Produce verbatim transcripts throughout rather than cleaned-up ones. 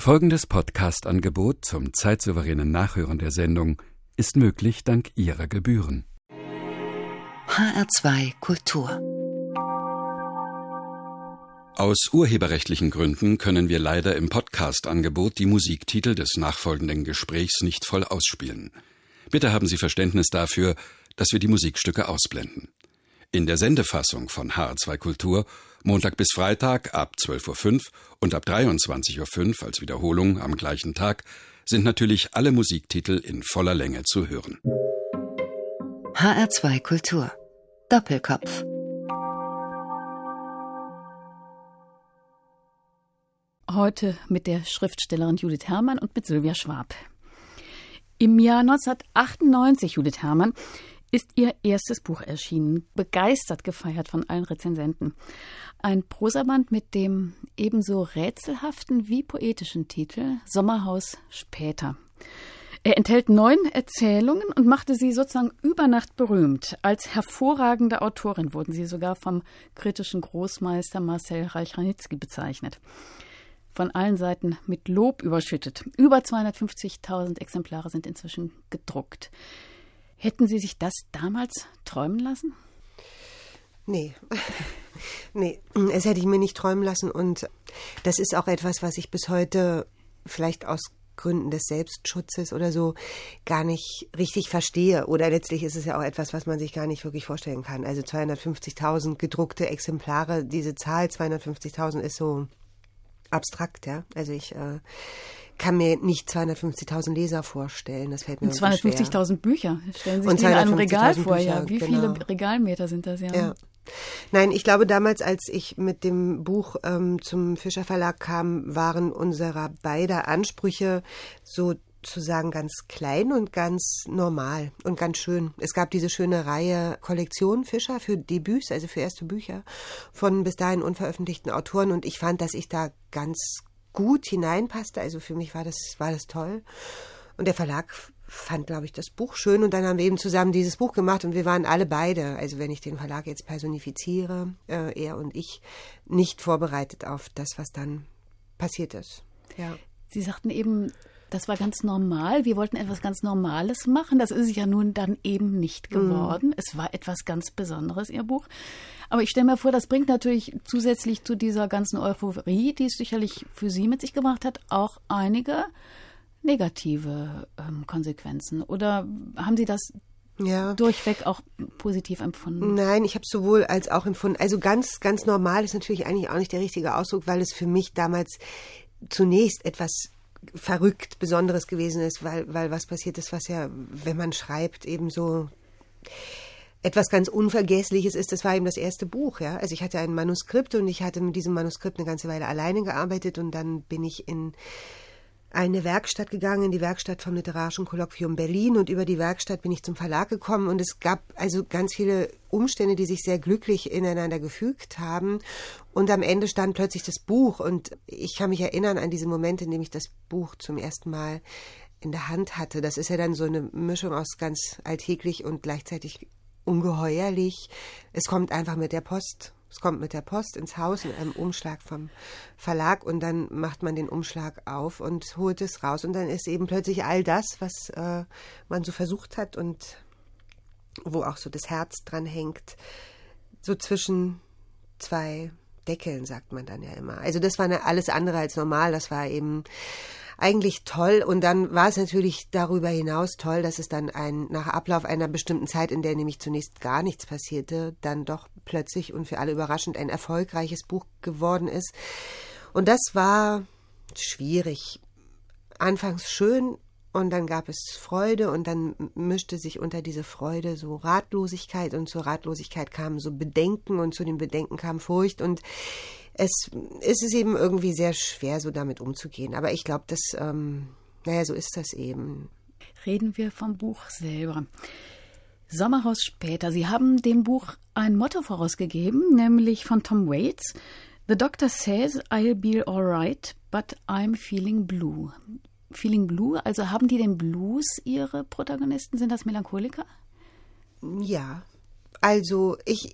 Folgendes Podcast-Angebot zum zeitsouveränen Nachhören der Sendung ist möglich dank Ihrer Gebühren. H R zwei Kultur. Aus urheberrechtlichen Gründen können wir leider im Podcast-Angebot die Musiktitel des nachfolgenden Gesprächs nicht voll ausspielen. Bitte haben Sie Verständnis dafür, dass wir die Musikstücke ausblenden. In der Sendefassung von H R zwei Kultur Montag bis Freitag ab zwölf Uhr fünf und ab dreiundzwanzig Uhr fünf als Wiederholung am gleichen Tag sind natürlich alle Musiktitel in voller Länge zu hören. H R zwei Kultur. Doppelkopf. Heute mit der Schriftstellerin Judith Herrmann und mit Sylvia Schwab. Im Jahr neunzehnhundertachtundneunzig, Judith Herrmann, ist ihr erstes Buch erschienen, begeistert gefeiert von allen Rezensenten. Ein Prosaband mit dem ebenso rätselhaften wie poetischen Titel Sommerhaus später. Er enthält neun Erzählungen und machte sie sozusagen über Nacht berühmt. Als hervorragende Autorin wurden sie sogar vom kritischen Großmeister Marcel Reich-Ranitzky bezeichnet. Von allen Seiten mit Lob überschüttet. Über zweihundertfünfzigtausend Exemplare sind inzwischen gedruckt. Hätten Sie sich das damals träumen lassen? Nee, nee, es hätte ich mir nicht träumen lassen. Und das ist auch etwas, was ich bis heute vielleicht aus Gründen des Selbstschutzes oder so gar nicht richtig verstehe. Oder letztlich ist es ja auch etwas, was man sich gar nicht wirklich vorstellen kann. Also zweihundertfünfzigtausend gedruckte Exemplare, diese Zahl zweihundertfünfzigtausend ist so abstrakt, ja. Also ich äh, kann mir nicht zweihundertfünfzigtausend Leser vorstellen. Das fällt mir Und zweihundertfünfzigtausend Bücher. Stellen Sie sich Und die in einem Regal vor, Bücher, ja. Wie genau. viele Regalmeter sind das, ja? Ja. Nein, ich glaube, damals, als ich mit dem Buch ähm, zum Fischer Verlag kam, waren unserer beider Ansprüche sozusagen ganz klein und ganz normal und ganz schön. Es gab diese schöne Reihe Kollektion Fischer für Debüts, also für erste Bücher von bis dahin unveröffentlichten Autoren, und ich fand, dass ich da ganz gut hineinpasste. Also für mich war das, war das toll. Und der Verlag fand, glaube ich, das Buch schön, und dann haben wir eben zusammen dieses Buch gemacht, und wir waren alle beide, also wenn ich den Verlag jetzt personifiziere, äh, er und ich, nicht vorbereitet auf das, was dann passiert ist. Ja. Sie sagten eben, das war ganz normal. Wir wollten etwas ganz Normales machen. Das ist es ja nun dann eben nicht geworden. Mm. Es war etwas ganz Besonderes, Ihr Buch. Aber ich stelle mir vor, das bringt natürlich zusätzlich zu dieser ganzen Euphorie, die es sicherlich für Sie mit sich gebracht hat, auch einige negative ähm, Konsequenzen. Oder haben Sie das ja durchweg auch positiv empfunden? Nein, ich habe es sowohl als auch empfunden. Also ganz, ganz normal ist natürlich eigentlich auch nicht der richtige Ausdruck, weil es für mich damals zunächst etwas verrückt Besonderes gewesen ist, weil, weil was passiert ist, was ja, wenn man schreibt, eben so etwas ganz Unvergessliches ist. Das war eben das erste Buch, ja. Also ich hatte ein Manuskript, und ich hatte mit diesem Manuskript eine ganze Weile alleine gearbeitet, und dann bin ich in eine Werkstatt gegangen, in die Werkstatt vom Literarischen Kolloquium Berlin, und über die Werkstatt bin ich zum Verlag gekommen, und es gab also ganz viele Umstände, die sich sehr glücklich ineinander gefügt haben, und am Ende stand plötzlich das Buch, und ich kann mich erinnern an diese Momente, in denen ich das Buch zum ersten Mal in der Hand hatte. Das ist ja dann so eine Mischung aus ganz alltäglich und gleichzeitig ungeheuerlich. Es kommt einfach mit der Post. Es kommt mit der Post ins Haus in einem Umschlag vom Verlag, und dann macht man den Umschlag auf und holt es raus, und dann ist eben plötzlich all das, was äh, man so versucht hat und wo auch so das Herz dran hängt, so zwischen zwei Deckeln, sagt man dann ja immer. Also das war eine, alles andere als normal, das war eben eigentlich toll, und dann war es natürlich darüber hinaus toll, dass es dann ein, nach Ablauf einer bestimmten Zeit, in der nämlich zunächst gar nichts passierte, dann doch plötzlich und für alle überraschend ein erfolgreiches Buch geworden ist. Und das war schwierig. Anfangs schön, und dann gab es Freude, und dann mischte sich unter diese Freude so Ratlosigkeit, und zur Ratlosigkeit kamen so Bedenken, und zu den Bedenken kam Furcht, und es, es ist eben irgendwie sehr schwer, so damit umzugehen. Aber ich glaube, dass, ähm, naja, so ist das eben. Reden wir vom Buch selber. Sommerhaus später. Sie haben dem Buch ein Motto vorausgegeben, nämlich von Tom Waits. The doctor says I'll be alright, but I'm feeling blue. Feeling blue, also haben die den Blues, Ihre Protagonisten? Sind das Melancholiker? Ja, also ich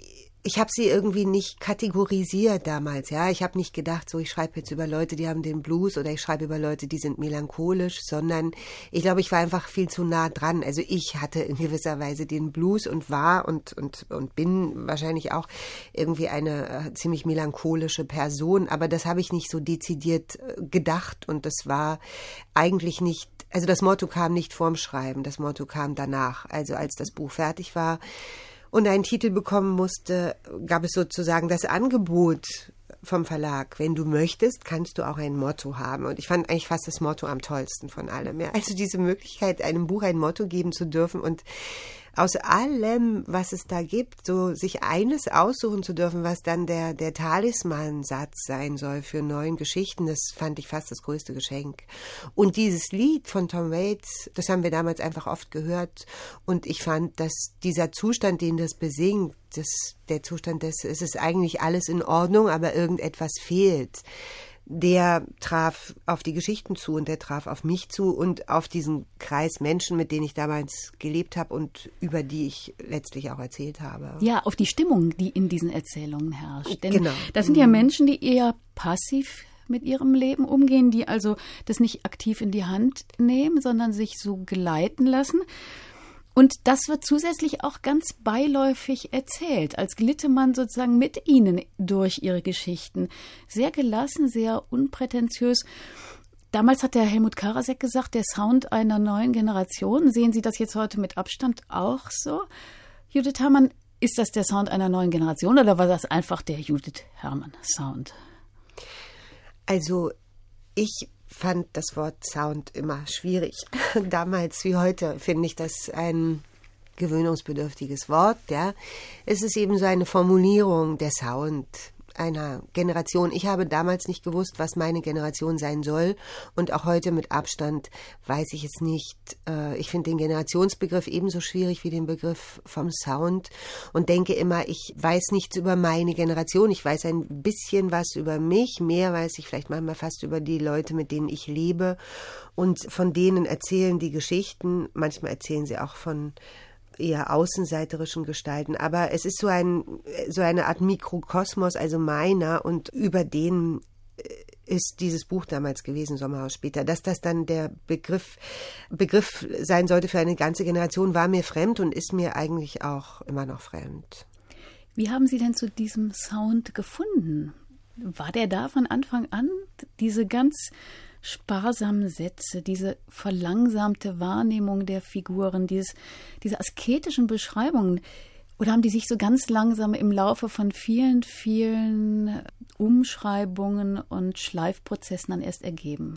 ich habe sie irgendwie nicht kategorisiert damals, ja. Ich habe nicht gedacht, so ich schreibe jetzt über Leute, die haben den Blues oder ich schreibe über Leute, die sind melancholisch, sondern ich glaube, ich war einfach viel zu nah dran. Also ich hatte in gewisser Weise den Blues und war und und und bin wahrscheinlich auch irgendwie eine äh, ziemlich melancholische Person, aber das habe ich nicht so dezidiert äh, gedacht und das war eigentlich nicht, also das Motto kam nicht vorm Schreiben, das Motto kam danach, also als das Buch fertig war und einen Titel bekommen musste, gab es sozusagen das Angebot vom Verlag. Wenn du möchtest, kannst du auch ein Motto haben. Und ich fand eigentlich fast das Motto am tollsten von allem. Ja. Also diese Möglichkeit, einem Buch ein Motto geben zu dürfen und aus allem, was es da gibt, so sich eines aussuchen zu dürfen, was dann der, der Talismansatz sein soll für neuen Geschichten, das fand ich fast das größte Geschenk. Und dieses Lied von Tom Waits, das haben wir damals einfach oft gehört und ich fand, dass dieser Zustand, den das besingt, das, der Zustand des, es ist eigentlich alles in Ordnung, aber irgendetwas fehlt, der traf auf die Geschichten zu und der traf auf mich zu und auf diesen Kreis Menschen, mit denen ich damals gelebt habe und über die ich letztlich auch erzählt habe. Ja, auf die Stimmung, die in diesen Erzählungen herrscht. Denn genau. Das sind ja Menschen, die eher passiv mit ihrem Leben umgehen, die also das nicht aktiv in die Hand nehmen, sondern sich so geleiten lassen. Und das wird zusätzlich auch ganz beiläufig erzählt, als glitte man sozusagen mit ihnen durch ihre Geschichten. Sehr gelassen, sehr unprätentiös. Damals hat der Helmut Karasek gesagt, der Sound einer neuen Generation. Sehen Sie das jetzt heute mit Abstand auch so? Judith Herrmann, ist das der Sound einer neuen Generation oder war das einfach der Judith Herrmann-Sound? Also ich fand das Wort Sound immer schwierig. Damals wie heute finde ich das ein gewöhnungsbedürftiges Wort. Ja. Es ist eben so eine Formulierung, der Sound einer Generation. Ich habe damals nicht gewusst, was meine Generation sein soll und auch heute mit Abstand weiß ich es nicht. Ich finde den Generationsbegriff ebenso schwierig wie den Begriff vom Sound und denke immer, ich weiß nichts über meine Generation. Ich weiß ein bisschen was über mich, mehr weiß ich vielleicht manchmal fast über die Leute, mit denen ich lebe und von denen erzählen die Geschichten. Manchmal erzählen sie auch von eher außenseiterischen Gestalten, aber es ist so ein so eine Art Mikrokosmos, also meiner, und über den ist dieses Buch damals gewesen, Sommerhaus später. Dass das dann der Begriff Begriff sein sollte für eine ganze Generation, war mir fremd und ist mir eigentlich auch immer noch fremd. Wie haben Sie denn zu diesem Sound gefunden? War der da von Anfang an? Diese ganz sparsamen Sätze, diese verlangsamte Wahrnehmung der Figuren, dieses, diese asketischen Beschreibungen, oder haben die sich so ganz langsam im Laufe von vielen, vielen Umschreibungen und Schleifprozessen dann erst ergeben?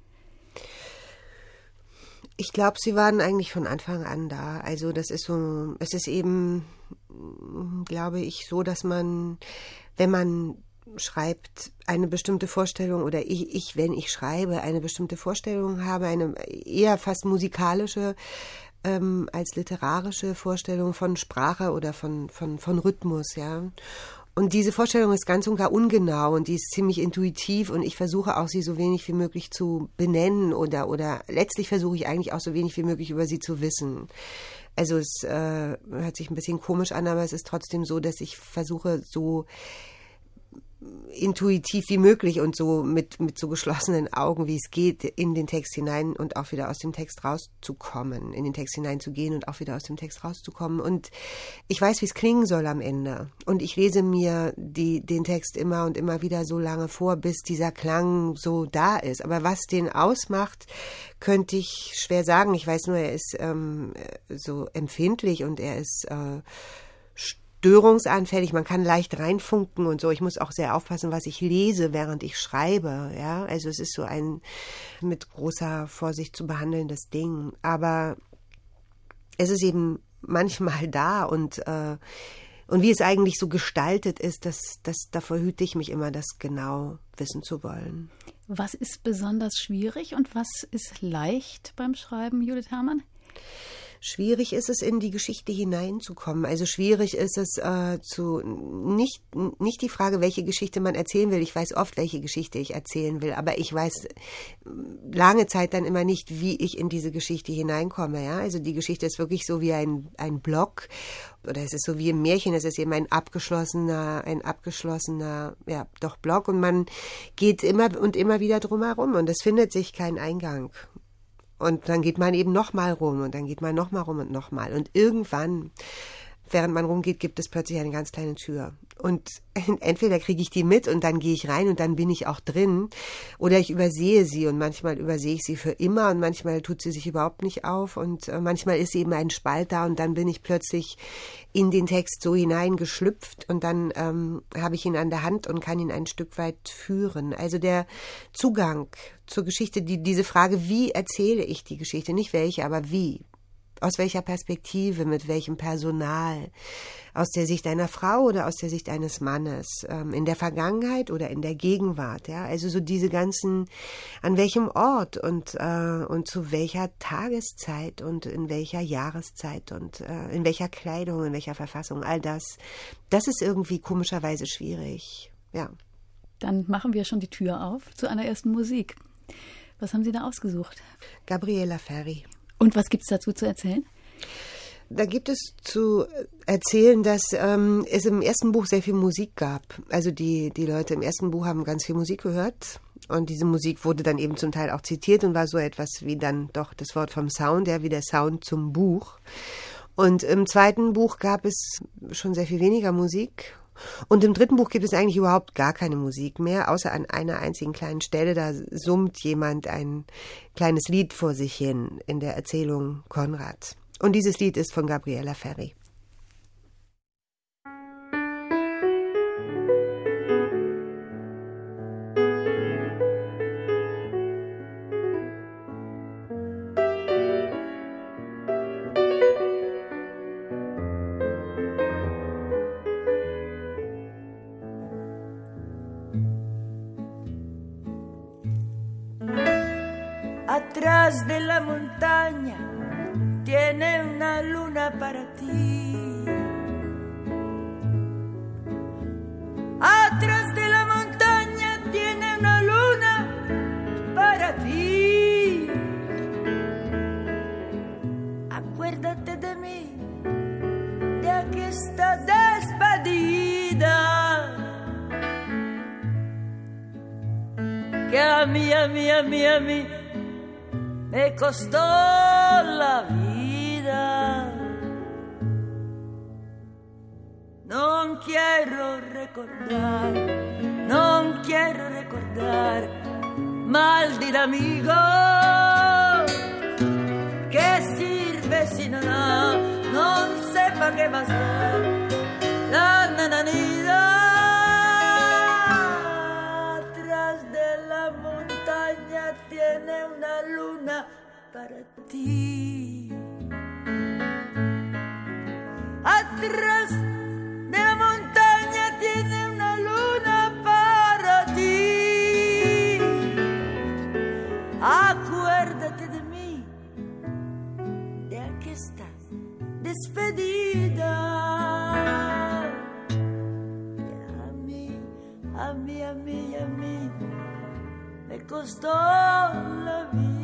Ich glaube, sie waren eigentlich von Anfang an da. Also das ist so, es ist eben, glaube ich, so, dass man, wenn man schreibt, eine bestimmte Vorstellung oder ich, ich, wenn ich schreibe, eine bestimmte Vorstellung habe, eine eher fast musikalische ähm, als literarische Vorstellung von Sprache oder von, von, von Rhythmus, ja. Und diese Vorstellung ist ganz und gar ungenau und die ist ziemlich intuitiv und ich versuche auch, sie so wenig wie möglich zu benennen oder, oder letztlich versuche ich eigentlich auch so wenig wie möglich über sie zu wissen. Also es äh, hört sich ein bisschen komisch an, aber es ist trotzdem so, dass ich versuche, so intuitiv wie möglich und so mit, mit so geschlossenen Augen, wie es geht, in den Text hinein und auch wieder aus dem Text rauszukommen, in den Text hineinzugehen und auch wieder aus dem Text rauszukommen. Und ich weiß, wie es klingen soll am Ende. Und ich lese mir die, den Text immer und immer wieder so lange vor, bis dieser Klang so da ist. Aber was den ausmacht, könnte ich schwer sagen. Ich weiß nur, er ist ähm, so empfindlich und er ist äh, störungsanfällig, man kann leicht reinfunken und so. Ich muss auch sehr aufpassen, was ich lese, während ich schreibe. Ja, also es ist so ein mit großer Vorsicht zu behandelndes Ding. Aber es ist eben manchmal da und äh, und wie es eigentlich so gestaltet ist, das, das, davor hüte ich mich immer, das genau wissen zu wollen. Was ist besonders schwierig und was ist leicht beim Schreiben, Judith Herrmann? Schwierig ist es, in die Geschichte hineinzukommen. Also schwierig ist es äh, zu nicht nicht die Frage, welche Geschichte man erzählen will. Ich weiß oft, welche Geschichte ich erzählen will, aber ich weiß lange Zeit dann immer nicht, wie ich in diese Geschichte hineinkomme. Ja, also die Geschichte ist wirklich so wie ein ein Block, oder es ist so wie im Märchen. Es ist eben ein abgeschlossener ein abgeschlossener ja doch Block, und man geht immer und immer wieder drum herum und es findet sich kein Eingang. Und dann geht man eben nochmal rum und dann geht man nochmal rum und nochmal. Und irgendwann, während man rumgeht, gibt es plötzlich eine ganz kleine Tür. Und entweder kriege ich die mit und dann gehe ich rein und dann bin ich auch drin. Oder ich übersehe sie und manchmal übersehe ich sie für immer und manchmal tut sie sich überhaupt nicht auf. Und manchmal ist eben ein Spalt da und dann bin ich plötzlich in den Text so hineingeschlüpft und dann ähm, habe ich ihn an der Hand und kann ihn ein Stück weit führen. Also der Zugang zur Geschichte, die, diese Frage, wie erzähle ich die Geschichte, nicht welche, aber wie, aus welcher Perspektive, mit welchem Personal, aus der Sicht einer Frau oder aus der Sicht eines Mannes, ähm, in der Vergangenheit oder in der Gegenwart, ja, also so diese ganzen, an welchem Ort und äh, und zu welcher Tageszeit und in welcher Jahreszeit und äh, in welcher Kleidung, in welcher Verfassung, all das, das ist irgendwie komischerweise schwierig, ja. Dann machen wir schon die Tür auf zu einer ersten Musik. Was haben Sie da ausgesucht? Gabriela Ferri. Und was gibt es dazu zu erzählen? Da gibt es zu erzählen, dass ähm, es im ersten Buch sehr viel Musik gab. Also die, die Leute im ersten Buch haben ganz viel Musik gehört und diese Musik wurde dann eben zum Teil auch zitiert und war so etwas wie dann doch das Wort vom Sound, ja, wie der Sound zum Buch. Und im zweiten Buch gab es schon sehr viel weniger Musik. Und im dritten Buch gibt es eigentlich überhaupt gar keine Musik mehr, außer an einer einzigen kleinen Stelle, da summt jemand ein kleines Lied vor sich hin in der Erzählung Konrad. Und dieses Lied ist von Gabriela Ferri. Atrás de la montaña tiene una luna para ti. Atrás de la montaña tiene una luna para ti. Acuérdate de mí, de aquesta despedida, que a mí, a mí, a mí, a mí me costó la vida. Non quiero recordar, non quiero recordar mal del amigo. Che sirve si non ha, non sepa che basta la nananida. Atrás de la montaña tiene una luna para ti. Atrás de la montaña tiene una luna para ti. Acuérdate de mí, de aquesta despedida. A mí, a mí, a mí, a mí me costó la vida.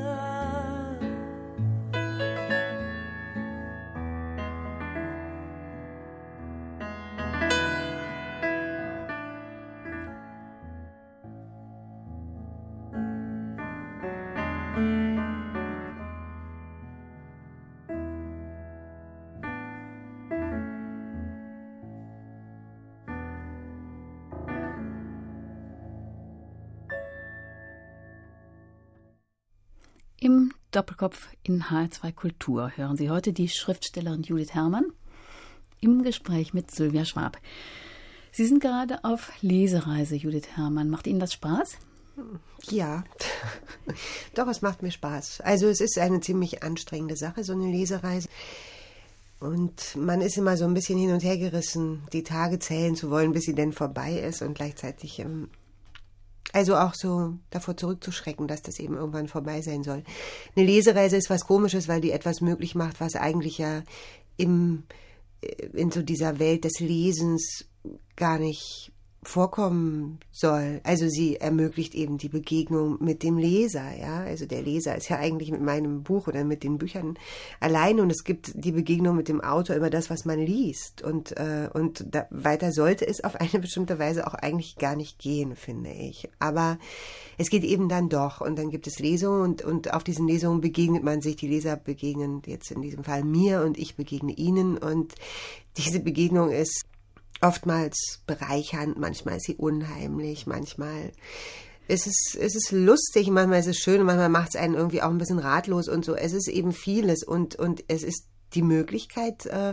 Im Doppelkopf in H R zwei Kultur hören Sie heute die Schriftstellerin Judith Herrmann im Gespräch mit Sylvia Schwab. Sie sind gerade auf Lesereise, Judith Herrmann. Macht Ihnen das Spaß? Ja, doch, es macht mir Spaß. Also es ist eine ziemlich anstrengende Sache, so eine Lesereise. Und man ist immer so ein bisschen hin und her gerissen, die Tage zählen zu wollen, bis sie denn vorbei ist. Und gleichzeitig ähm, Also auch so davor zurückzuschrecken, dass das eben irgendwann vorbei sein soll. Eine Lesereise ist was Komisches, weil die etwas möglich macht, was eigentlich ja im, in so dieser Welt des Lesens gar nicht vorkommen soll. Also sie ermöglicht eben die Begegnung mit dem Leser, ja. Also der Leser ist ja eigentlich mit meinem Buch oder mit den Büchern allein und es gibt die Begegnung mit dem Autor über das, was man liest und äh, und da, weiter sollte es auf eine bestimmte Weise auch eigentlich gar nicht gehen, finde ich. Aber es geht eben dann doch und dann gibt es Lesungen und und auf diesen Lesungen begegnet man sich. Die Leser begegnen jetzt in diesem Fall mir und ich begegne ihnen und diese Begegnung ist oftmals bereichernd, manchmal ist sie unheimlich, manchmal ist es, ist es lustig, manchmal ist es schön und manchmal macht es einen irgendwie auch ein bisschen ratlos und so. Es ist eben vieles und, und es ist die Möglichkeit äh,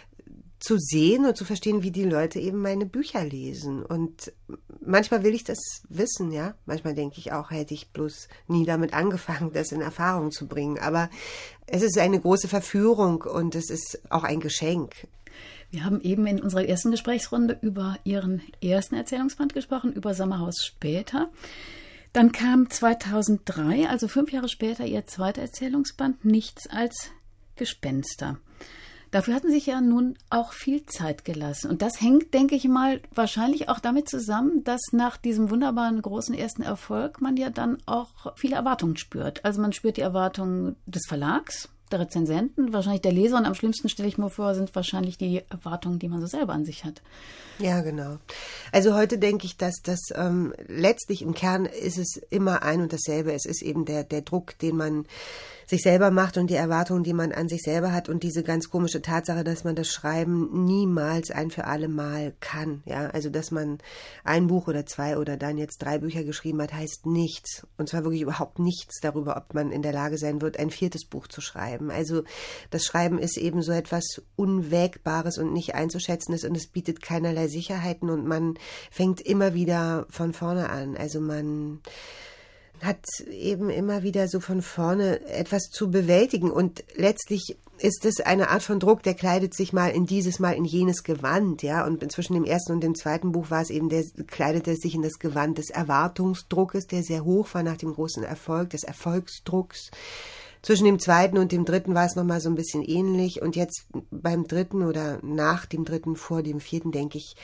zu sehen und zu verstehen, wie die Leute eben meine Bücher lesen. Und manchmal will ich das wissen, ja. Manchmal denke ich auch, hätte ich bloß nie damit angefangen, das in Erfahrung zu bringen. Aber es ist eine große Verführung und es ist auch ein Geschenk. Wir haben eben in unserer ersten Gesprächsrunde über Ihren ersten Erzählungsband gesprochen, über Sommerhaus später. Dann kam zweitausenddrei, also fünf Jahre später, Ihr zweiter Erzählungsband, Nichts als Gespenster. Dafür hatten Sie sich ja nun auch viel Zeit gelassen. Und das hängt, denke ich mal, wahrscheinlich auch damit zusammen, dass nach diesem wunderbaren großen ersten Erfolg man ja dann auch viele Erwartungen spürt. Also man spürt die Erwartungen des Verlags, der Rezensenten, wahrscheinlich der Leser und am schlimmsten, stelle ich mir vor, sind wahrscheinlich die Erwartungen, die man so selber an sich hat. Ja, genau. Also heute denke ich, dass das ähm, letztlich im Kern ist es immer ein und dasselbe. Es ist eben der, der Druck, den man sich selber macht und die Erwartungen, die man an sich selber hat und diese ganz komische Tatsache, dass man das Schreiben niemals ein für alle Mal kann. Ja, also dass man ein Buch oder zwei oder dann jetzt drei Bücher geschrieben hat, heißt nichts. Und zwar wirklich überhaupt nichts darüber, ob man in der Lage sein wird, ein viertes Buch zu schreiben. Also das Schreiben ist eben so etwas Unwägbares und nicht einzuschätzendes und es bietet keinerlei Sicherheiten und man fängt immer wieder von vorne an. Also man hat eben immer wieder so von vorne etwas zu bewältigen und letztlich ist es eine Art von Druck, der kleidet sich mal in dieses, mal in jenes Gewand, ja, und zwischen dem ersten und dem zweiten Buch war es eben, der kleidete sich in das Gewand des Erwartungsdruckes, der sehr hoch war nach dem großen Erfolg, des Erfolgsdrucks. Zwischen dem zweiten und dem dritten war es nochmal so ein bisschen ähnlich und jetzt beim dritten oder nach dem dritten, vor dem vierten, denke ich,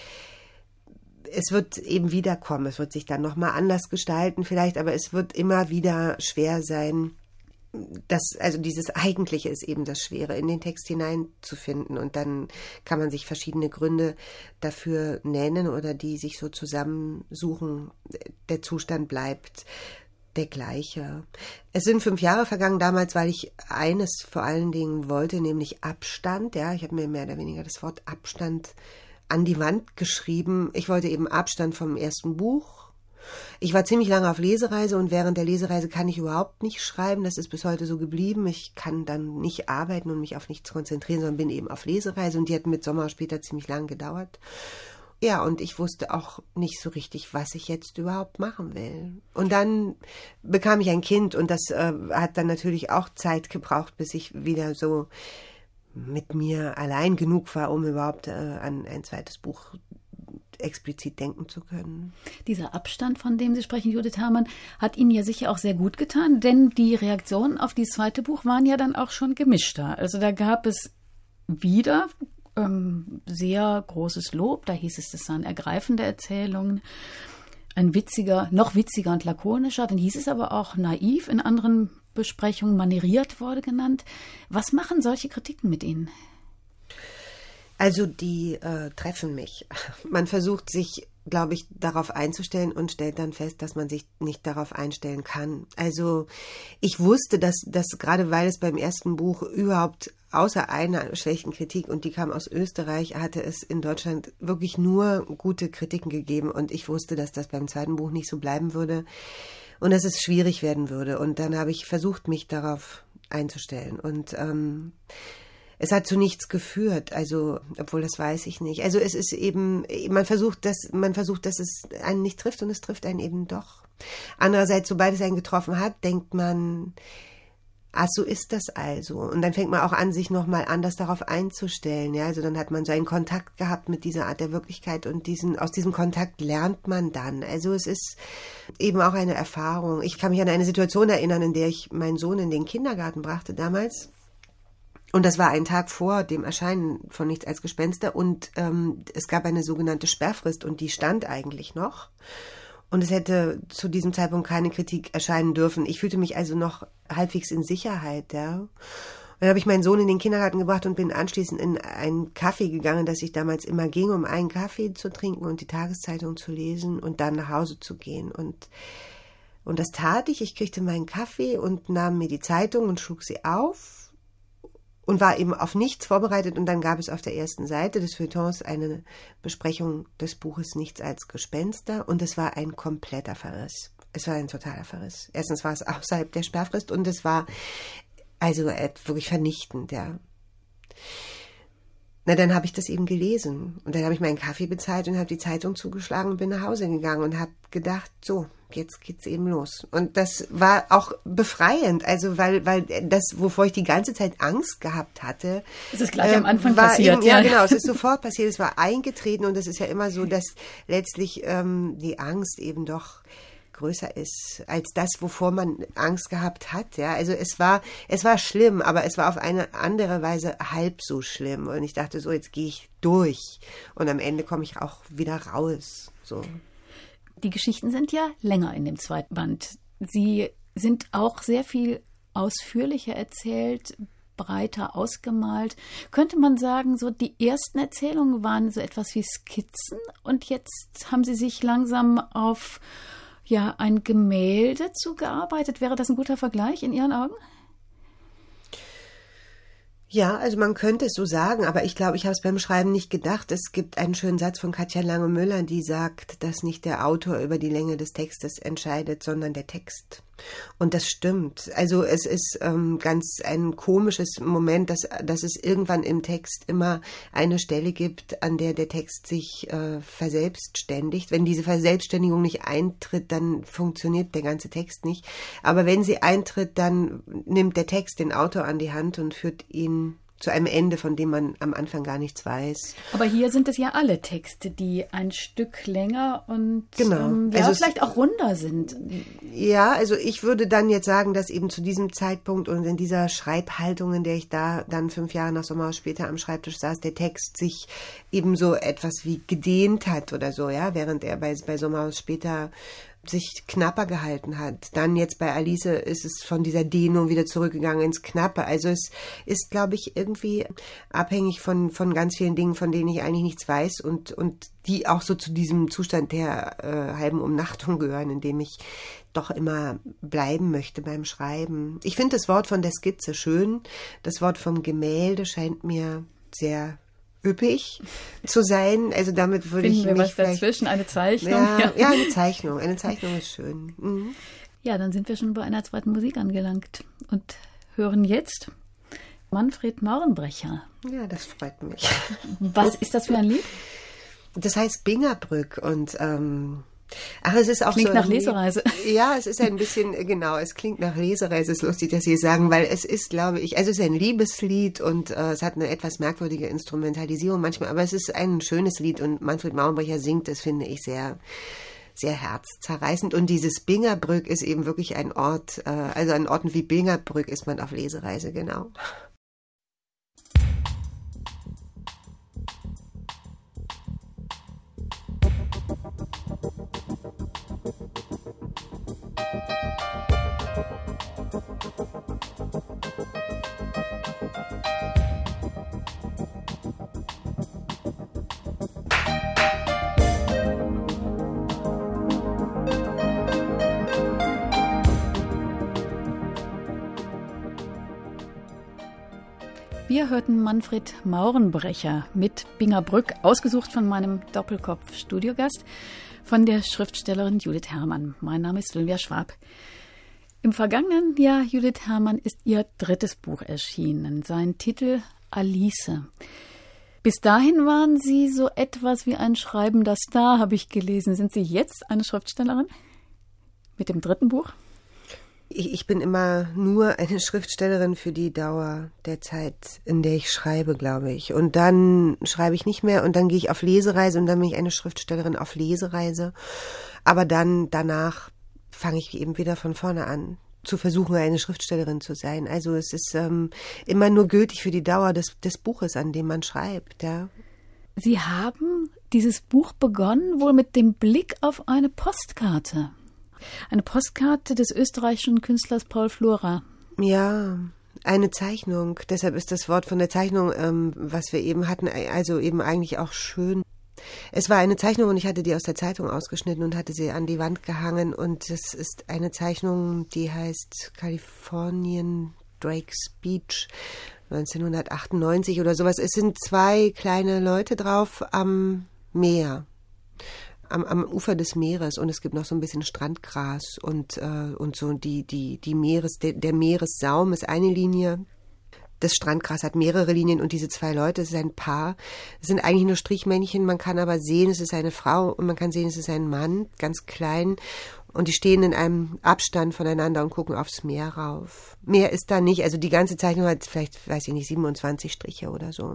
es wird eben wiederkommen, es wird sich dann nochmal anders gestalten vielleicht, aber es wird immer wieder schwer sein, das, also dieses Eigentliche ist eben das Schwere, in den Text hineinzufinden und dann kann man sich verschiedene Gründe dafür nennen oder die sich so zusammensuchen, der Zustand bleibt der gleiche. Es sind fünf Jahre vergangen damals, weil ich eines vor allen Dingen wollte, nämlich Abstand, ja, ich habe mir mehr oder weniger das Wort Abstand an die Wand geschrieben. Ich wollte eben Abstand vom ersten Buch. Ich war ziemlich lange auf Lesereise und während der Lesereise kann ich überhaupt nicht schreiben. Das ist bis heute so geblieben. Ich kann dann nicht arbeiten und mich auf nichts konzentrieren, sondern bin eben auf Lesereise und die hat mit Sommer später ziemlich lang gedauert. Ja, und ich wusste auch nicht so richtig, was ich jetzt überhaupt machen will. Und dann bekam ich ein Kind und das äh, hat dann natürlich auch Zeit gebraucht, bis ich wieder so mit mir allein genug war, um überhaupt äh, an ein zweites Buch explizit denken zu können. Dieser Abstand, von dem Sie sprechen, Judith Herrmann, hat Ihnen ja sicher auch sehr gut getan, denn die Reaktionen auf das zweite Buch waren ja dann auch schon gemischter. Also da gab es wieder ähm, sehr großes Lob, da hieß es, das seien ergreifende Erzählungen, ein witziger, noch witziger und lakonischer, dann hieß es aber auch naiv, in anderen Besprechungen manieriert wurde genannt. Was machen solche Kritiken mit Ihnen? Also die äh, treffen mich. Man versucht sich, glaube ich, darauf einzustellen und stellt dann fest, dass man sich nicht darauf einstellen kann. Also ich wusste, dass, dass gerade weil es beim ersten Buch überhaupt außer einer schlechten Kritik, und die kam aus Österreich, hatte es in Deutschland wirklich nur gute Kritiken gegeben und ich wusste, dass das beim zweiten Buch nicht so bleiben würde und dass es schwierig werden würde. Und dann habe ich versucht, mich darauf einzustellen und ähm, es hat zu nichts geführt, also, obwohl das weiß ich nicht. Also es ist eben, man versucht, dass, man versucht, dass es einen nicht trifft und es trifft einen eben doch. Andererseits, sobald es einen getroffen hat, denkt man, ach, so ist das also. Und dann fängt man auch an, sich nochmal anders darauf einzustellen. Ja, also dann hat man so einen Kontakt gehabt mit dieser Art der Wirklichkeit und diesen, aus diesem Kontakt lernt man dann. Also es ist eben auch eine Erfahrung. Ich kann mich an eine Situation erinnern, in der ich meinen Sohn in den Kindergarten brachte damals. Und das war ein Tag vor dem Erscheinen von Nichts als Gespenster. Und ähm, es gab eine sogenannte Sperrfrist und die stand eigentlich noch. Und es hätte zu diesem Zeitpunkt keine Kritik erscheinen dürfen. Ich fühlte mich also noch halbwegs in Sicherheit, ja. Und dann habe ich meinen Sohn in den Kindergarten gebracht und bin anschließend in ein Café gegangen, das ich damals immer ging, um einen Kaffee zu trinken und die Tageszeitung zu lesen und dann nach Hause zu gehen. Und, und das tat ich. Ich kriegte meinen Kaffee und nahm mir die Zeitung und schlug sie auf. Und war eben auf nichts vorbereitet. Und dann gab es auf der ersten Seite des Feuilletons eine Besprechung des Buches Nichts als Gespenster. Und es war ein kompletter Verriss. Es war ein totaler Verriss. Erstens war es außerhalb der Sperrfrist und es war also wirklich vernichtend, ja. Na, dann habe ich das eben gelesen. Und dann habe ich meinen Kaffee bezahlt und habe die Zeitung zugeschlagen und bin nach Hause gegangen und habe gedacht, so, jetzt geht's eben los. Und das war auch befreiend, also weil weil das, wovor ich die ganze Zeit Angst gehabt hatte, es ist gleich äh, am Anfang war passiert. Eben, ja, genau, es ist sofort passiert, es war eingetreten und es ist ja immer so, dass letztlich ähm, die Angst eben doch größer ist als das, wovor man Angst gehabt hat. Ja, also es war, es war schlimm, aber es war auf eine andere Weise halb so schlimm. Und ich dachte so, jetzt gehe ich durch und am Ende komme ich auch wieder raus. So. Die Geschichten sind ja länger in dem zweiten Band. Sie sind auch sehr viel ausführlicher erzählt, breiter ausgemalt. Könnte man sagen, so die ersten Erzählungen waren so etwas wie Skizzen und jetzt haben Sie sich langsam auf ja ein Gemälde zugearbeitet. Wäre das ein guter Vergleich in Ihren Augen? Ja, also man könnte es so sagen, aber ich glaube, ich habe es beim Schreiben nicht gedacht. Es gibt einen schönen Satz von Katja Lange-Müller, die sagt, dass nicht der Autor über die Länge des Textes entscheidet, sondern der Text. Und das stimmt. Also es ist ähm, ganz ein komisches Moment, dass, dass es irgendwann im Text immer eine Stelle gibt, an der der Text sich äh, verselbstständigt. Wenn diese Verselbstständigung nicht eintritt, dann funktioniert der ganze Text nicht. Aber wenn sie eintritt, dann nimmt der Text den Autor an die Hand und führt ihn zu einem Ende, von dem man am Anfang gar nichts weiß. Aber hier sind es ja alle Texte, die ein Stück länger und genau. ähm, ja, also vielleicht auch runder sind. Ja, also ich würde dann jetzt sagen, dass eben zu diesem Zeitpunkt und in dieser Schreibhaltung, in der ich da dann fünf Jahre nach Sommerhaus später am Schreibtisch saß, der Text sich eben so etwas wie gedehnt hat oder so, ja, während er bei, bei Sommerhaus später sich knapper gehalten hat. Dann jetzt bei Alice ist es von dieser Dehnung wieder zurückgegangen ins Knappe. Also es ist, glaube ich, irgendwie abhängig von, von ganz vielen Dingen, von denen ich eigentlich nichts weiß und, und die auch so zu diesem Zustand der äh, halben Umnachtung gehören, in dem ich doch immer bleiben möchte beim Schreiben. Ich finde das Wort von der Skizze schön. Das Wort vom Gemälde scheint mir sehr üppig zu sein. Also damit würde Finden ich wir mich was dazwischen, eine Zeichnung? Ja, ja. ja, eine Zeichnung. Eine Zeichnung ist schön. Mhm. Ja, dann sind wir schon bei einer zweiten Musik angelangt und hören jetzt Manfred Maurenbrecher. Ja, das freut mich. Was ist das für ein Lied? Das heißt Bingerbrück und ähm, ach, es ist auch klingt so nach Lesereise. Ja, es ist ein bisschen, genau, es klingt nach Lesereise. Es ist lustig, dass Sie es sagen, weil es ist, glaube ich, also es ist ein Liebeslied und äh, es hat eine etwas merkwürdige Instrumentalisierung manchmal, aber es ist ein schönes Lied und Manfred Maurenbrecher singt, das finde ich sehr, sehr herzzerreißend. Und dieses Bingerbrück ist eben wirklich ein Ort, äh, also an Orten wie Bingerbrück ist man auf Lesereise, genau. Wir hörten Manfred Maurenbrecher mit Bingerbrück, ausgesucht von meinem Doppelkopf-Studiogast, von der Schriftstellerin Judith Herrmann. Mein Name ist Sylvia Schwab. Im vergangenen Jahr, Judith Herrmann, ist ihr drittes Buch erschienen, sein Titel Alice. Bis dahin waren Sie so etwas wie ein schreibender Star, habe ich gelesen. Sind Sie jetzt eine Schriftstellerin mit dem dritten Buch? Ich, ich bin immer nur eine Schriftstellerin für die Dauer der Zeit, in der ich schreibe, glaube ich. Und dann schreibe ich nicht mehr und dann gehe ich auf Lesereise und dann bin ich eine Schriftstellerin auf Lesereise. Aber dann danach fange ich eben wieder von vorne an, zu versuchen, eine Schriftstellerin zu sein. Also es ist ähm, immer nur gültig für die Dauer des, des Buches, an dem man schreibt. Ja. Sie haben dieses Buch begonnen wohl mit dem Blick auf eine Postkarte. Eine Postkarte des österreichischen Künstlers Paul Flora. Ja, eine Zeichnung. Deshalb ist das Wort von der Zeichnung, ähm, was wir eben hatten, also eben eigentlich auch schön. Es war eine Zeichnung und ich hatte die aus der Zeitung ausgeschnitten und hatte sie an die Wand gehangen. Und es ist eine Zeichnung, die heißt Californian Drake's Beach neunzehnhundertachtundneunzig oder sowas. Es sind zwei kleine Leute drauf am Meer. Am, am Ufer des Meeres und es gibt noch so ein bisschen Strandgras und, äh, und so die, die, die Meeres, der, der Meeressaum ist eine Linie. Das Strandgras hat mehrere Linien und diese zwei Leute, es ist ein Paar. Es sind eigentlich nur Strichmännchen, man kann aber sehen, es ist eine Frau und man kann sehen, es ist ein Mann, ganz klein. Und die stehen in einem Abstand voneinander und gucken aufs Meer rauf. Mehr ist da nicht, also die ganze Zeichnung hat vielleicht, weiß ich nicht, siebenundzwanzig Striche oder so.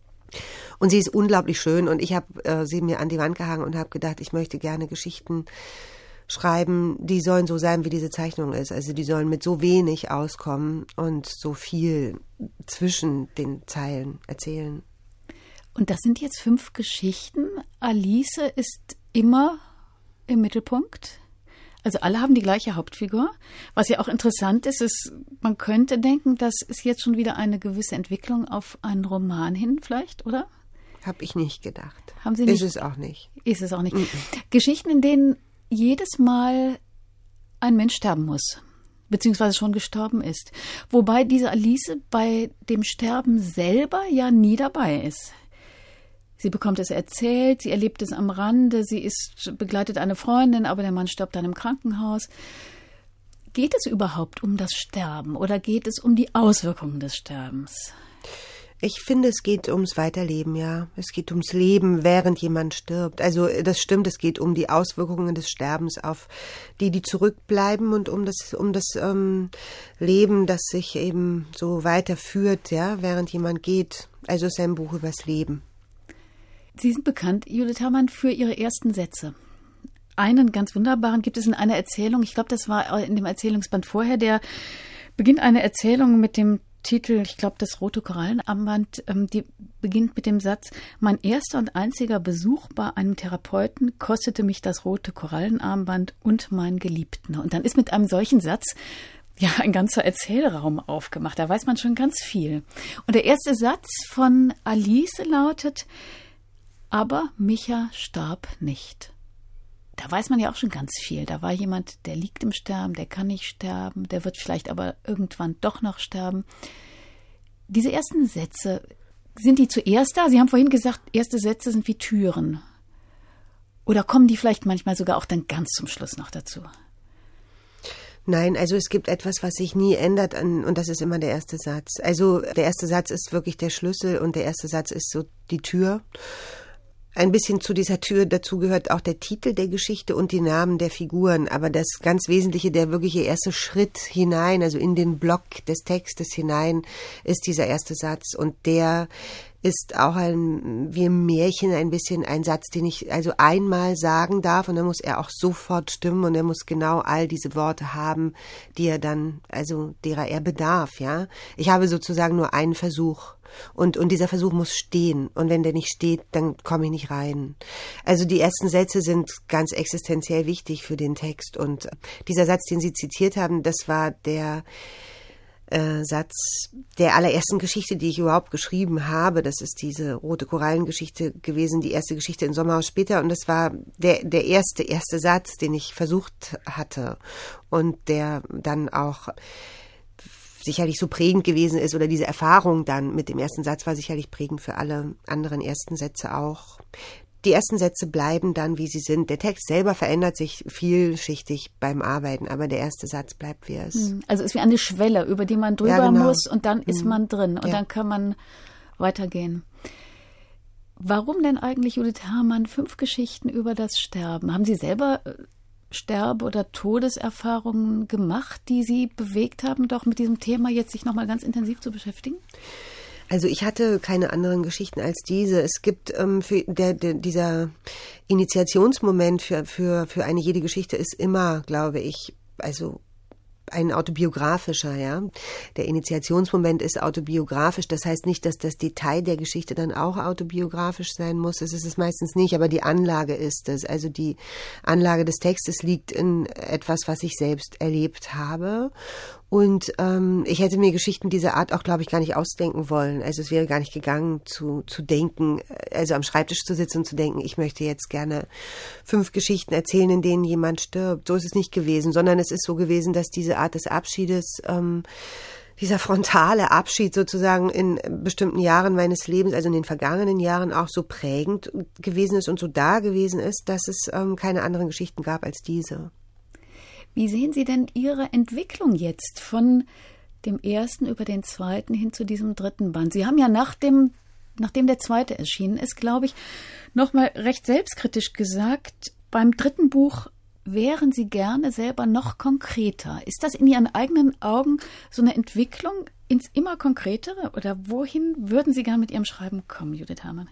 Und sie ist unglaublich schön und ich habe äh, sie mir an die Wand gehangen und habe gedacht, ich möchte gerne Geschichten schreiben, die sollen so sein, wie diese Zeichnung ist. Also die sollen mit so wenig auskommen und so viel zwischen den Zeilen erzählen. Und das sind jetzt fünf Geschichten. Alice ist immer im Mittelpunkt. Also alle haben die gleiche Hauptfigur. Was ja auch interessant ist, ist, man könnte denken, das ist jetzt schon wieder eine gewisse Entwicklung auf einen Roman hin vielleicht, oder? Habe ich nicht gedacht. Haben Sie nicht? Ist es auch nicht. Ist es auch nicht. Mhm. Geschichten, in denen jedes Mal ein Mensch sterben muss, beziehungsweise schon gestorben ist. Wobei diese Alice bei dem Sterben selber ja nie dabei ist. Sie bekommt es erzählt, sie erlebt es am Rande, sie ist, begleitet eine Freundin, aber der Mann stirbt dann im Krankenhaus. Geht es überhaupt um das Sterben oder geht es um die Auswirkungen des Sterbens? Ich finde, es geht ums Weiterleben, ja. Es geht ums Leben, während jemand stirbt. Also das stimmt, es geht um die Auswirkungen des Sterbens auf die, die zurückbleiben und um das, um das ähm, Leben, das sich eben so weiterführt, ja, während jemand geht. Also es ist ein Buch übers Leben. Sie sind bekannt, Judith Herrmann, für Ihre ersten Sätze. Einen ganz wunderbaren gibt es in einer Erzählung, ich glaube, das war in dem Erzählungsband vorher, der beginnt eine Erzählung mit dem Titel, ich glaube, das rote Korallenarmband, die beginnt mit dem Satz: Mein erster und einziger Besuch bei einem Therapeuten kostete mich das rote Korallenarmband und meinen Geliebten. Und dann ist mit einem solchen Satz ja ein ganzer Erzählraum aufgemacht. Da weiß man schon ganz viel. Und der erste Satz von Alice lautet: Aber Micha starb nicht. Da weiß man ja auch schon ganz viel. Da war jemand, der liegt im Sterben, der kann nicht sterben, der wird vielleicht aber irgendwann doch noch sterben. Diese ersten Sätze, sind die zuerst da? Sie haben vorhin gesagt, erste Sätze sind wie Türen. Oder kommen die vielleicht manchmal sogar auch dann ganz zum Schluss noch dazu? Nein, also es gibt etwas, was sich nie ändert und das ist immer der erste Satz. Also der erste Satz ist wirklich der Schlüssel und der erste Satz ist so die Tür. Ein bisschen zu dieser Tür dazu gehört auch der Titel der Geschichte und die Namen der Figuren. Aber das ganz Wesentliche, der wirkliche erste Schritt hinein, also in den Block des Textes hinein, ist dieser erste Satz. Und der ist auch ein, wie im Märchen ein bisschen ein Satz, den ich also einmal sagen darf und dann muss er auch sofort stimmen und er muss genau all diese Worte haben, die er dann, also derer er bedarf, ja. Ich habe sozusagen nur einen Versuch. Und, und dieser Versuch muss stehen. Und wenn der nicht steht, dann komme ich nicht rein. Also die ersten Sätze sind ganz existenziell wichtig für den Text. Und dieser Satz, den Sie zitiert haben, das war der äh, Satz der allerersten Geschichte, die ich überhaupt geschrieben habe. Das ist diese rote Korallengeschichte gewesen, die erste Geschichte in Sommerhaus später. Und das war der, der erste, erste Satz, den ich versucht hatte. Und der dann auch sicherlich so prägend gewesen ist, oder diese Erfahrung dann mit dem ersten Satz war sicherlich prägend für alle anderen ersten Sätze auch. Die ersten Sätze bleiben dann, wie sie sind. Der Text selber verändert sich vielschichtig beim Arbeiten, aber der erste Satz bleibt, wie er ist. Also es ist wie eine Schwelle, über die man drüber ja, genau. muss und dann ist mhm. man drin und ja. dann kann man weitergehen. Warum denn eigentlich, Judith Herrmann, fünf Geschichten über das Sterben? Haben Sie selber Sterbe- oder Todeserfahrungen gemacht, die Sie bewegt haben, doch mit diesem Thema jetzt sich nochmal ganz intensiv zu beschäftigen? Also ich hatte keine anderen Geschichten als diese. Es gibt ähm, für der, der, dieser Initiationsmoment für, für, für eine jede Geschichte ist immer, glaube ich, also ein autobiografischer, ja. Der Initiationsmoment ist autobiografisch. Das heißt nicht, dass das Detail der Geschichte dann auch autobiografisch sein muss. Das ist es meistens nicht, aber die Anlage ist es. Also die Anlage des Textes liegt in etwas, was ich selbst erlebt habe. Und ähm, ich hätte mir Geschichten dieser Art auch, glaube ich, gar nicht ausdenken wollen. Also es wäre gar nicht gegangen, zu, zu denken, also am Schreibtisch zu sitzen und zu denken, ich möchte jetzt gerne fünf Geschichten erzählen, in denen jemand stirbt. So ist es nicht gewesen, sondern es ist so gewesen, dass diese Art des Abschiedes, ähm, dieser frontale Abschied sozusagen in bestimmten Jahren meines Lebens, also in den vergangenen Jahren auch so prägend gewesen ist und so da gewesen ist, dass es ähm, keine anderen Geschichten gab als diese. Wie sehen Sie denn Ihre Entwicklung jetzt von dem ersten über den zweiten hin zu diesem dritten Band? Sie haben ja nach dem, nachdem der zweite erschienen ist, glaube ich, nochmal recht selbstkritisch gesagt, beim dritten Buch wären Sie gerne selber noch konkreter. Ist das in Ihren eigenen Augen so eine Entwicklung ins immer Konkretere? Oder wohin würden Sie gerne mit Ihrem Schreiben kommen, Judith Herrmann?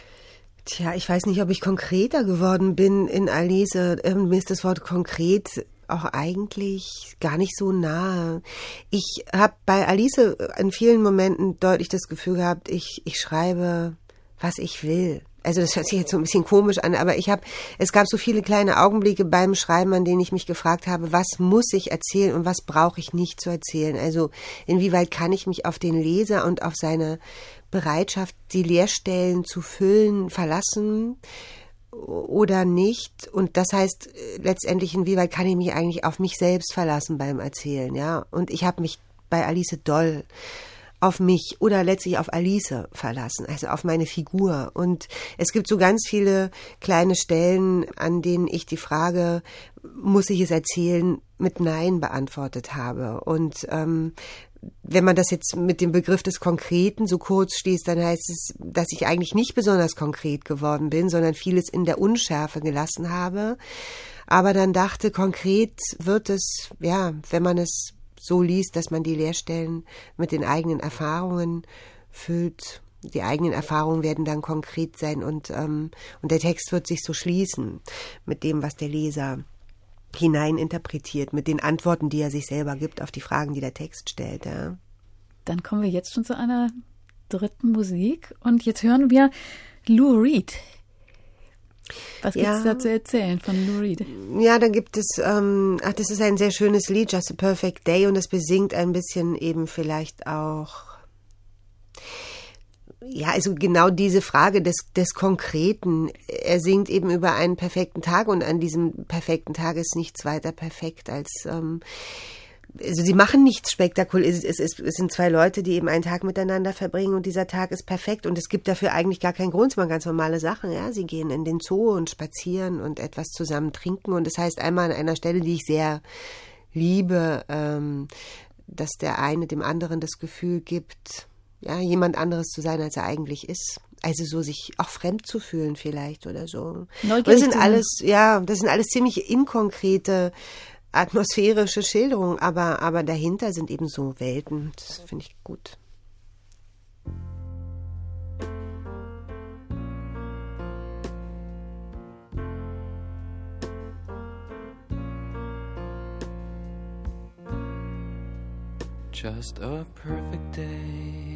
Tja, ich weiß nicht, ob ich konkreter geworden bin in Alice. Mir ist das Wort konkret auch eigentlich gar nicht so nahe. Ich habe bei Alice in vielen Momenten deutlich das Gefühl gehabt, ich, ich schreibe, was ich will. Also das hört sich jetzt so ein bisschen komisch an, aber ich habe, es gab so viele kleine Augenblicke beim Schreiben, an denen ich mich gefragt habe, was muss ich erzählen und was brauche ich nicht zu erzählen? Also inwieweit kann ich mich auf den Leser und auf seine Bereitschaft, die Leerstellen zu füllen, verlassen oder nicht? Und das heißt letztendlich, inwieweit kann ich mich eigentlich auf mich selbst verlassen beim Erzählen, ja? Und ich habe mich bei Alice doll auf mich oder letztlich auf Alice verlassen, also auf meine Figur. Und es gibt so ganz viele kleine Stellen, an denen ich die Frage, muss ich es erzählen, mit Nein beantwortet habe. Und ähm, wenn man das jetzt mit dem Begriff des Konkreten so kurz schließt, dann heißt es, dass ich eigentlich nicht besonders konkret geworden bin, sondern vieles in der Unschärfe gelassen habe. Aber dann dachte, konkret wird es, ja, wenn man es so liest, dass man die Leerstellen mit den eigenen Erfahrungen füllt. Die eigenen Erfahrungen werden dann konkret sein und, ähm, und der Text wird sich so schließen mit dem, was der Leser hineininterpretiert, mit den Antworten, die er sich selber gibt auf die Fragen, die der Text stellt. Ja. Dann kommen wir jetzt schon zu einer dritten Musik und jetzt hören wir Lou Reed. Was gibt es ja da zu erzählen von Lou Reed? Ja, da gibt es, ähm, ach, das ist ein sehr schönes Lied, Just a Perfect Day, und das besingt ein bisschen eben vielleicht auch, ja, also genau diese Frage des, des Konkreten. Er singt eben über einen perfekten Tag und an diesem perfekten Tag ist nichts weiter perfekt als, ähm, also sie machen nichts Spektakuläres. Es, es, es sind zwei Leute, die eben einen Tag miteinander verbringen und dieser Tag ist perfekt und es gibt dafür eigentlich gar keinen Grund. Es waren ganz normale Sachen. Ja, sie gehen in den Zoo und spazieren und etwas zusammen trinken und das heißt einmal an einer Stelle, die ich sehr liebe, ähm, dass der eine dem anderen das Gefühl gibt, ja, jemand anderes zu sein, als er eigentlich ist. Also so sich auch fremd zu fühlen vielleicht oder so. Das sind alles, ja, das sind alles ziemlich inkonkrete atmosphärische Schilderung, aber, aber dahinter sind eben so Welten. Das finde ich gut. Just a perfect day.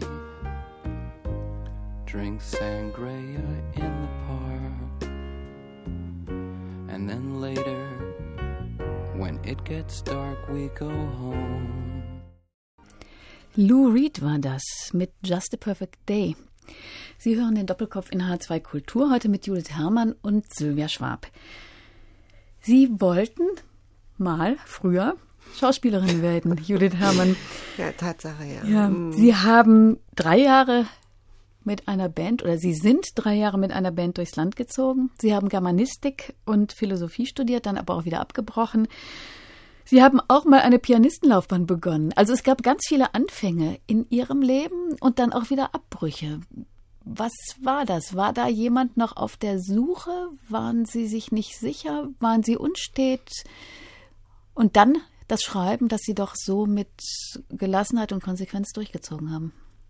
Drink sangria in the park. And then later, when it gets dark, we go home. Lou Reed war das mit Just a Perfect Day. Sie hören den Doppelkopf in H R zwei Kultur, heute mit Judith Herrmann und Sylvia Schwab. Sie wollten mal früher Schauspielerin werden, Judith Herrmann. Ja, Tatsache, ja. ja. Sie haben drei Jahre mit einer Band, oder Sie sind drei Jahre mit einer Band durchs Land gezogen. Sie haben Germanistik und Philosophie studiert, dann aber auch wieder abgebrochen. Sie haben auch mal eine Pianistenlaufbahn begonnen. Also es gab ganz viele Anfänge in Ihrem Leben und dann auch wieder Abbrüche. Was war das? War da jemand noch auf der Suche? Waren Sie sich nicht sicher? Waren Sie unstet? Und dann das Schreiben, das Sie doch so mit Gelassenheit und Konsequenz durchgezogen haben.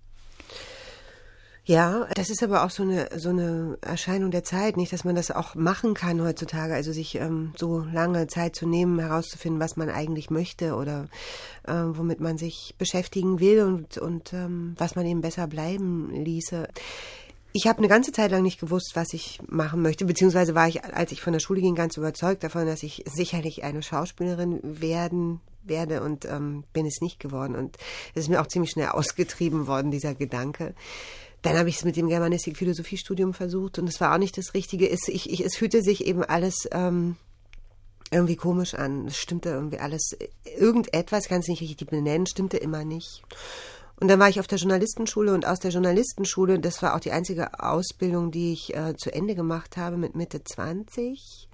Ja, das ist aber auch so eine so eine Erscheinung der Zeit, nicht, dass man das auch machen kann heutzutage, also sich ähm, so lange Zeit zu nehmen, herauszufinden, was man eigentlich möchte oder ähm, womit man sich beschäftigen will und und ähm, was man eben besser bleiben ließe. Ich habe eine ganze Zeit lang nicht gewusst, was ich machen möchte, beziehungsweise war ich, als ich von der Schule ging, ganz überzeugt davon, dass ich sicherlich eine Schauspielerin werden werde und ähm, bin es nicht geworden. Und es ist mir auch ziemlich schnell ausgetrieben worden, dieser Gedanke. Dann habe ich es mit dem Germanistik-Philosophiestudium versucht und es war auch nicht das Richtige. Es, ich, ich, es fühlte sich eben alles ähm, irgendwie komisch an. Es stimmte irgendwie alles, irgendetwas, kann es nicht richtig benennen, stimmte immer nicht. Und dann war ich auf der Journalistenschule und aus der Journalistenschule, das war auch die einzige Ausbildung, die ich äh, zu Ende gemacht habe mit Mitte zwanzig.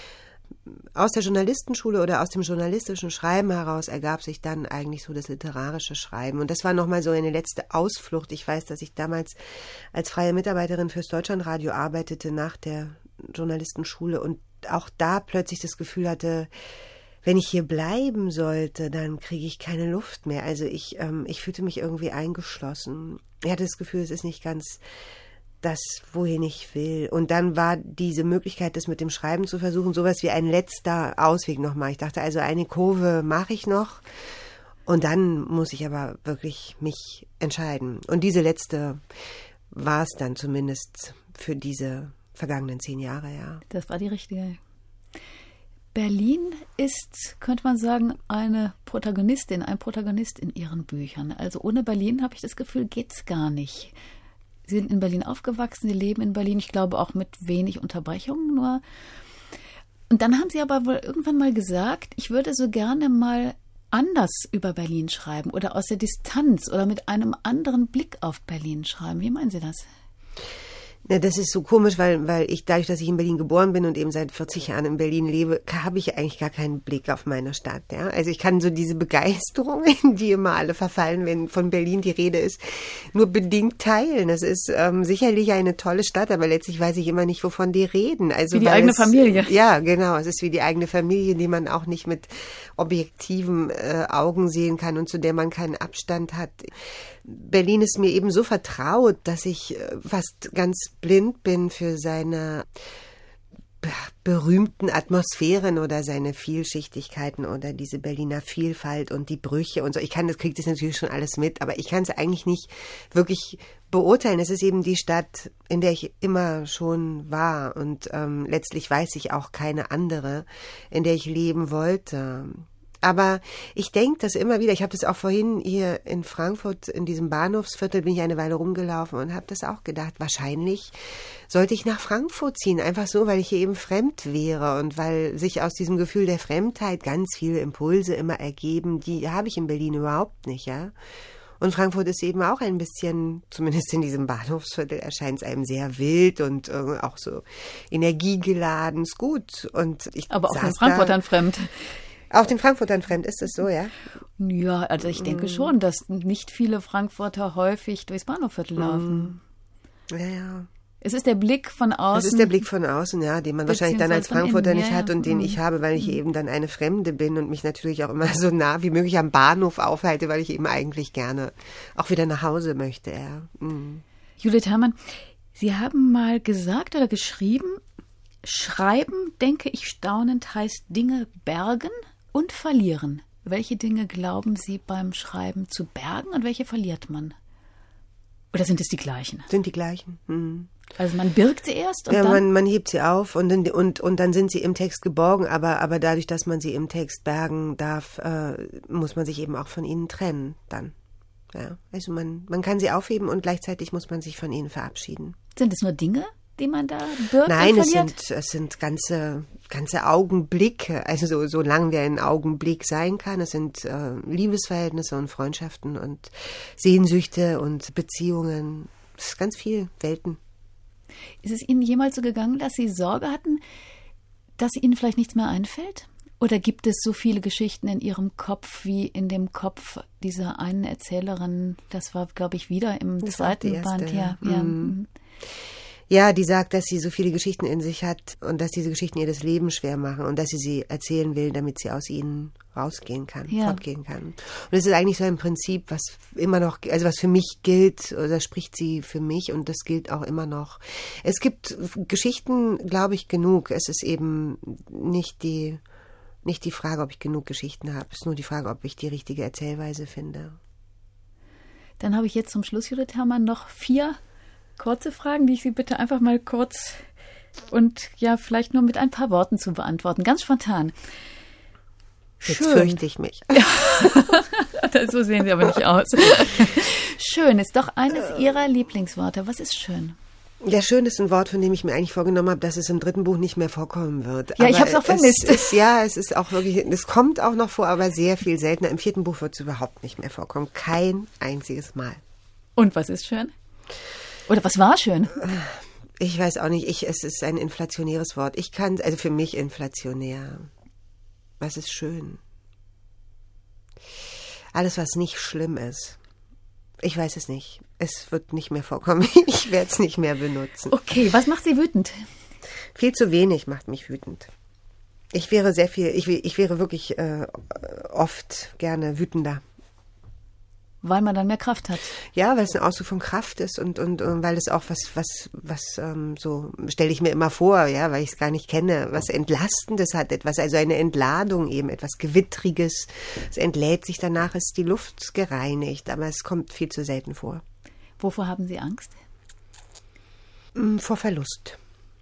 Aus der Journalistenschule oder aus dem journalistischen Schreiben heraus ergab sich dann eigentlich so das literarische Schreiben. Und das war nochmal so eine letzte Ausflucht. Ich weiß, dass ich damals als freie Mitarbeiterin fürs Deutschlandradio arbeitete nach der Journalistenschule und auch da plötzlich das Gefühl hatte, wenn ich hier bleiben sollte, dann kriege ich keine Luft mehr. Also ich, ähm, ich fühlte mich irgendwie eingeschlossen. Ich hatte das Gefühl, es ist nicht ganz das, wohin ich will. Und dann war diese Möglichkeit, das mit dem Schreiben zu versuchen, sowas wie ein letzter Ausweg nochmal. Ich dachte also, eine Kurve mache ich noch und dann muss ich aber wirklich mich entscheiden. Und diese letzte war es dann zumindest für diese vergangenen zehn Jahre, ja. Das war die richtige. Berlin ist, könnte man sagen, eine Protagonistin, ein Protagonist in Ihren Büchern. Also ohne Berlin, habe ich das Gefühl, geht's gar nicht. Sie sind in Berlin aufgewachsen, Sie leben in Berlin, ich glaube auch mit wenig Unterbrechungen nur. Und dann haben Sie aber wohl irgendwann mal gesagt, ich würde so gerne mal anders über Berlin schreiben oder aus der Distanz oder mit einem anderen Blick auf Berlin schreiben. Wie meinen Sie das? Ja, das ist so komisch, weil, weil ich dadurch, dass ich in Berlin geboren bin und eben seit vierzig Jahren in Berlin lebe, habe ich eigentlich gar keinen Blick auf meine Stadt. Ja? Also ich kann so diese Begeisterung, in die immer alle verfallen, wenn von Berlin die Rede ist, nur bedingt teilen. Das ist ähm, sicherlich eine tolle Stadt, aber letztlich weiß ich immer nicht, wovon die reden. Also wie die eigene es, Familie. Ja, genau. Es ist wie die eigene Familie, die man auch nicht mit objektiven äh, Augen sehen kann und zu der man keinen Abstand hat. Berlin ist mir eben so vertraut, dass ich fast ganz blind bin für seine berühmten Atmosphären oder seine Vielschichtigkeiten oder diese Berliner Vielfalt und die Brüche und so. Ich kann das, kriege das natürlich schon alles mit, aber ich kann es eigentlich nicht wirklich beurteilen. Es ist eben die Stadt, in der ich immer schon war und ähm, letztlich weiß ich auch keine andere, in der ich leben wollte. Aber ich denke das immer wieder, ich habe das auch vorhin hier in Frankfurt, in diesem Bahnhofsviertel, bin ich eine Weile rumgelaufen und habe das auch gedacht, wahrscheinlich sollte ich nach Frankfurt ziehen, einfach so, weil ich hier eben fremd wäre und weil sich aus diesem Gefühl der Fremdheit ganz viele Impulse immer ergeben, die habe ich in Berlin überhaupt nicht, ja. Und Frankfurt ist eben auch ein bisschen, zumindest in diesem Bahnhofsviertel, erscheint es einem sehr wild und äh, auch so energiegeladen, ist gut. Und ich Aber auch in Frankfurt dann fremd. Auch den Frankfurtern fremd, ist das so, ja? Ja, also ich denke mm. schon, dass nicht viele Frankfurter häufig durchs Bahnhofsviertel laufen. Ja, ja. Es ist der Blick von außen. Es ist der Blick von außen, ja, den man wahrscheinlich dann als Frankfurter nicht hat und den mm. ich habe, weil ich mm. eben dann eine Fremde bin und mich natürlich auch immer so nah wie möglich am Bahnhof aufhalte, weil ich eben eigentlich gerne auch wieder nach Hause möchte, ja. Mm. Judith Herrmann, Sie haben mal gesagt oder geschrieben, Schreiben, denke ich staunend, heißt Dinge bergen und verlieren. Welche Dinge glauben Sie beim Schreiben zu bergen und welche verliert man? Oder sind es die gleichen? Sind die gleichen. Mhm. Also man birgt sie erst und ja, dann... Man, man hebt sie auf und, und, und dann sind sie im Text geborgen, aber, aber dadurch, dass man sie im Text bergen darf, äh, muss man sich eben auch von ihnen trennen dann. Ja, also man, man kann sie aufheben und gleichzeitig muss man sich von ihnen verabschieden. Sind es nur Dinge, die man da birgt? Nein, und es sind, es sind ganze, ganze Augenblicke, also so, so lang wie ein Augenblick sein kann. Es sind äh, Liebesverhältnisse und Freundschaften und Sehnsüchte und Beziehungen. Es ist ganz viel, Welten. Ist es Ihnen jemals so gegangen, dass Sie Sorge hatten, dass Ihnen vielleicht nichts mehr einfällt? Oder gibt es so viele Geschichten in Ihrem Kopf wie in dem Kopf dieser einen Erzählerin? Das war, glaube ich, wieder im das zweiten erste, Band. Ja, ja. ja. Mhm. Ja, die sagt, dass sie so viele Geschichten in sich hat und dass diese Geschichten ihr das Leben schwer machen und dass sie sie erzählen will, damit sie aus ihnen rausgehen kann, ja. fortgehen kann. Und das ist eigentlich so ein Prinzip, was immer noch, also was für mich gilt, oder spricht sie für mich und das gilt auch immer noch. Es gibt Geschichten, glaube ich, genug. Es ist eben nicht die, nicht die Frage, ob ich genug Geschichten habe. Es ist nur die Frage, ob ich die richtige Erzählweise finde. Dann habe ich jetzt zum Schluss, Judith Herrmann, noch vier kurze Fragen, die ich Sie bitte einfach mal kurz und ja, vielleicht nur mit ein paar Worten zu beantworten. Ganz spontan. Jetzt Schön. fürchte ich mich. So sehen Sie aber nicht aus. Schön ist doch eines Ihrer Lieblingsworte. Was ist schön? Ja, schön ist ein Wort, von dem ich mir eigentlich vorgenommen habe, dass es im dritten Buch nicht mehr vorkommen wird. Ja, aber ich habe es auch vermisst. Es ist, ja, es ist auch wirklich, es kommt auch noch vor, aber sehr viel seltener. Im vierten Buch wird es überhaupt nicht mehr vorkommen. Kein einziges Mal. Und was ist schön? Oder was war schön? Ich weiß auch nicht. Ich, es ist ein inflationäres Wort. Ich kann, also für mich inflationär. Was ist schön? Alles, was nicht schlimm ist. Ich weiß es nicht. Es wird nicht mehr vorkommen. Ich werde es nicht mehr benutzen. Okay, was macht Sie wütend? Viel zu wenig macht mich wütend. Ich wäre sehr viel, ich, ich wäre wirklich äh, oft gerne wütender. Weil man dann mehr Kraft hat. Ja, weil es ein Ausdruck von Kraft ist und, und, und weil es auch was, was, was ähm, so stelle ich mir immer vor, ja, weil ich es gar nicht kenne, was Entlastendes hat, etwas, also eine Entladung eben, etwas Gewittriges. Es entlädt sich, danach ist die Luft gereinigt, aber es kommt viel zu selten vor. Wovor haben Sie Angst? Vor Verlust.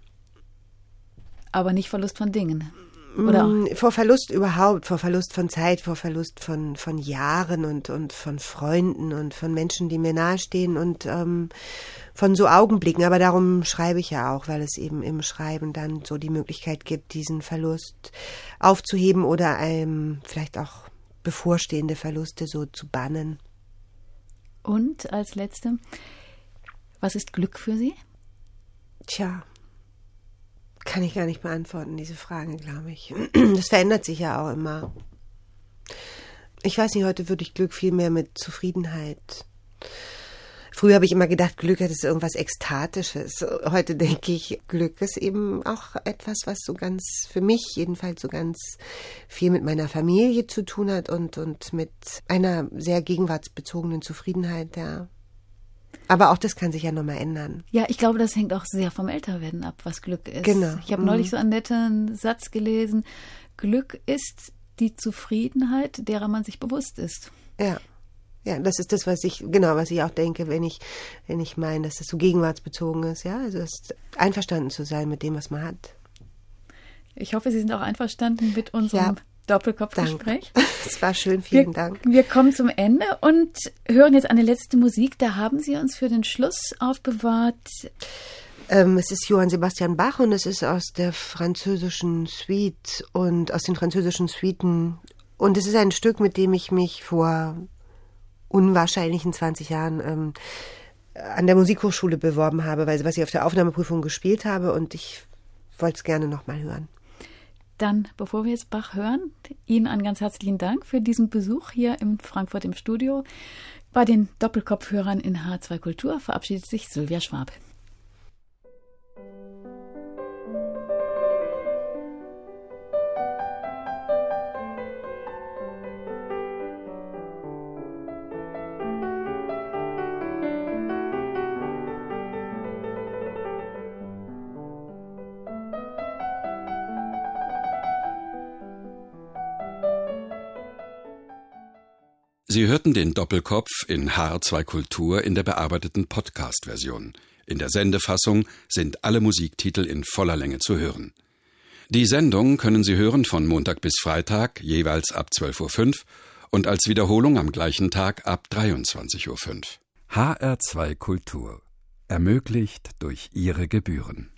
Aber nicht Verlust von Dingen. Oder? Vor Verlust überhaupt, vor Verlust von Zeit, vor Verlust von, von Jahren und, und von Freunden und von Menschen, die mir nahestehen und ähm, von so Augenblicken. Aber darum schreibe ich ja auch, weil es eben im Schreiben dann so die Möglichkeit gibt, diesen Verlust aufzuheben oder ähm, vielleicht auch bevorstehende Verluste so zu bannen. Und als Letzte, was ist Glück für Sie? Tja. Kann ich gar nicht beantworten, diese Frage, glaube ich. Das verändert sich ja auch immer. Ich weiß nicht, heute würde ich Glück viel mehr mit Zufriedenheit. Früher habe ich immer gedacht, Glück ist irgendwas Ekstatisches. Heute denke ich, Glück ist eben auch etwas, was so ganz, für mich jedenfalls so ganz viel mit meiner Familie zu tun hat und, und mit einer sehr gegenwartsbezogenen Zufriedenheit, ja. Aber auch das kann sich ja nochmal ändern. Ja, ich glaube, das hängt auch sehr vom Älterwerden ab, was Glück ist. Genau. Ich habe neulich so einen netten Satz gelesen. Glück ist die Zufriedenheit, derer man sich bewusst ist. Ja. Ja, das ist das, was ich, genau, was ich auch denke, wenn ich, wenn ich meine, dass das so gegenwartsbezogen ist, ja. Also es ist einverstanden zu sein mit dem, was man hat. Ich hoffe, Sie sind auch einverstanden mit unserem ja. Doppelkopfgespräch. Es war schön, vielen wir, Dank. Wir kommen zum Ende und hören jetzt eine letzte Musik. Da haben Sie uns für den Schluss aufbewahrt. Ähm, es ist Johann Sebastian Bach und es ist aus der französischen Suite und aus den französischen Suiten. Und es ist ein Stück, mit dem ich mich vor unwahrscheinlichen zwanzig Jahren ähm, an der Musikhochschule beworben habe, weil was ich auf der Aufnahmeprüfung gespielt habe und ich wollte es gerne nochmal hören. Dann, bevor wir jetzt Bach hören, Ihnen einen ganz herzlichen Dank für diesen Besuch hier in Frankfurt im Studio. Bei den Doppelkopfhörern in H zwei Kultur verabschiedet sich Sylvia Schwab. Sie hörten den Doppelkopf in H zwei Kultur in der bearbeiteten Podcast-Version. In der Sendefassung sind alle Musiktitel in voller Länge zu hören. Die Sendung können Sie hören von Montag bis Freitag, jeweils ab zwölf Uhr fünf und als Wiederholung am gleichen Tag ab dreiundzwanzig Uhr fünf. H R zwei Kultur. Ermöglicht durch Ihre Gebühren.